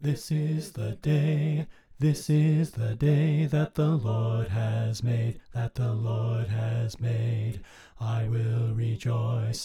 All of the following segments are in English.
This is the day, this is the day that the Lord has made, that the Lord has made. I will rejoice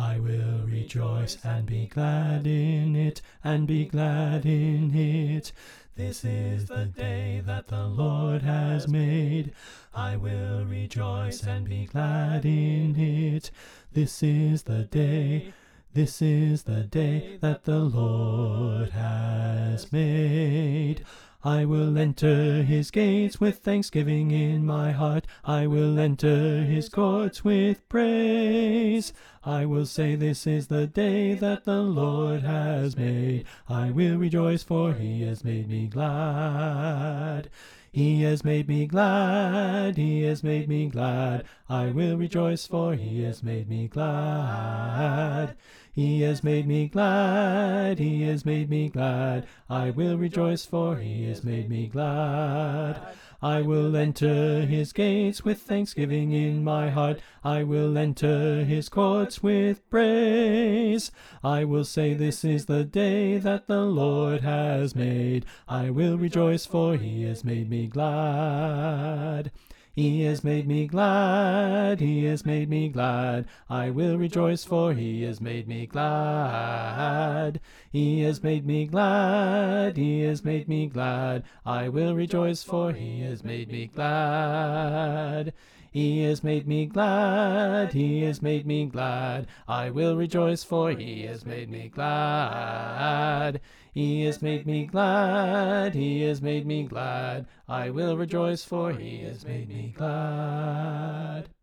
and be glad in it, and be glad in it. This is the day that the Lord has made. I will rejoice and be glad in it. This is the day, this is the day that the Lord has made. I will enter his gates with thanksgiving in my heart. I will enter his courts with praise. I will say, this is the day that the Lord has made. I will rejoice, for he has made me glad. He has made me glad, he has made me glad. I will rejoice, for he has made me glad. He has made me glad, he has made me glad. I will rejoice, for he has made me glad. I will enter his gates with thanksgiving in my heart. I will enter his courts with praise. I will say, this is the day that the Lord has made. I will rejoice, for he has made me glad. He has made me glad, he has made me glad. I will rejoice, for he has made me glad. He has made me glad, he has made me glad. I will rejoice, for he has made me glad. He has made me glad, he has made me glad. I will rejoice, for he has made me glad. He has made me glad, he has made me glad. I will rejoice, for he has made me glad.